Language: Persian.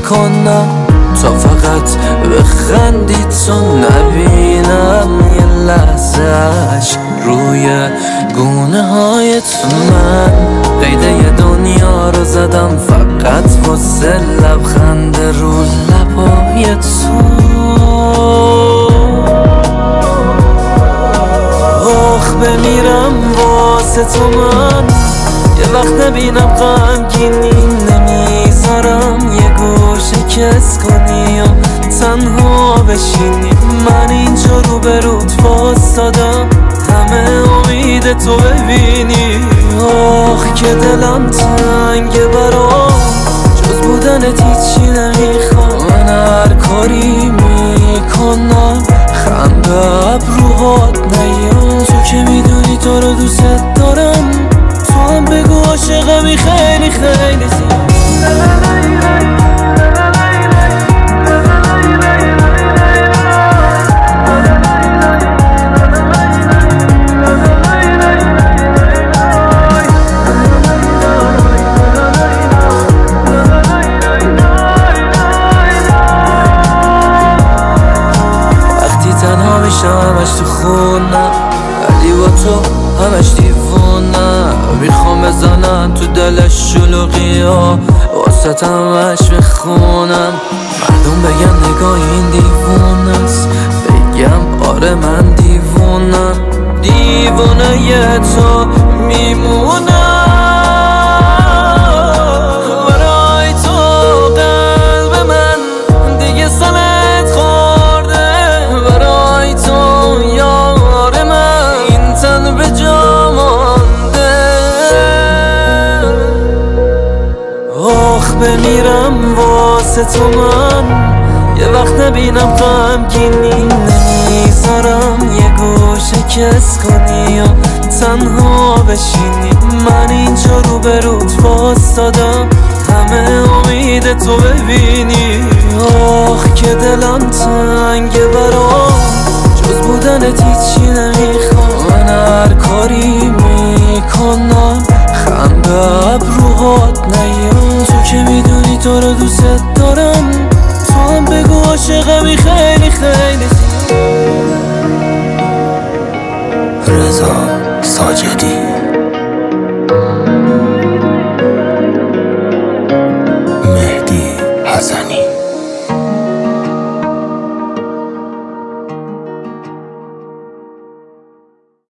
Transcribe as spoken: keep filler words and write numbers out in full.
میکنم تا فقط بخندی تو نبینم یه لحظهش روی گونه های تو. من قیده ی دنیا رو زدم فقط واسه لبخند رو لبای تو. آخ بمیرم واسه تو من یه وقت نبینم غمگینی نمیذارم یه گوشه کس کنی و تنها بشینی. من اینجا رو به رود واسادم همه امید تو ببینی. آخ که دلم تنگه برام جز بودنت هیچی نمیخوام. من هر کاری میکنم خم به ابروهات نیام. تو که میدونی تو رو دوست دارم تو هم بگو عاشقمی خیلی خیلی زیاد. همش تو خونم ولی با تو همش دیوونم. میخوام بزنم تو دلش شلوغی ها واسه همش میخونم. مردم بگم نگاه این دیوونه است بگم آره من دیوونم. دیوونه ی تو میمونم برای تو. قلب من دیگه سنت خورده برای تو یار من این تن به جا مانده. آخ بمیرم واسه تو من یه وقت نبینم غمگینی نمیذارم یه گوشه کس کنی و تنها بشینی. من اینجا رو به رود واسادم همه امید تو ببینی. آخ که دلم تنگه برام جز بودنت هیچی نمیخوام. من هر کاری میکنم خم به ابروهات نیام. تو که میدونی تو رو دوست دارم تو هم بگو عاشقمی خیلی خیلی زیاد. رضا ساجدی مهدی حسن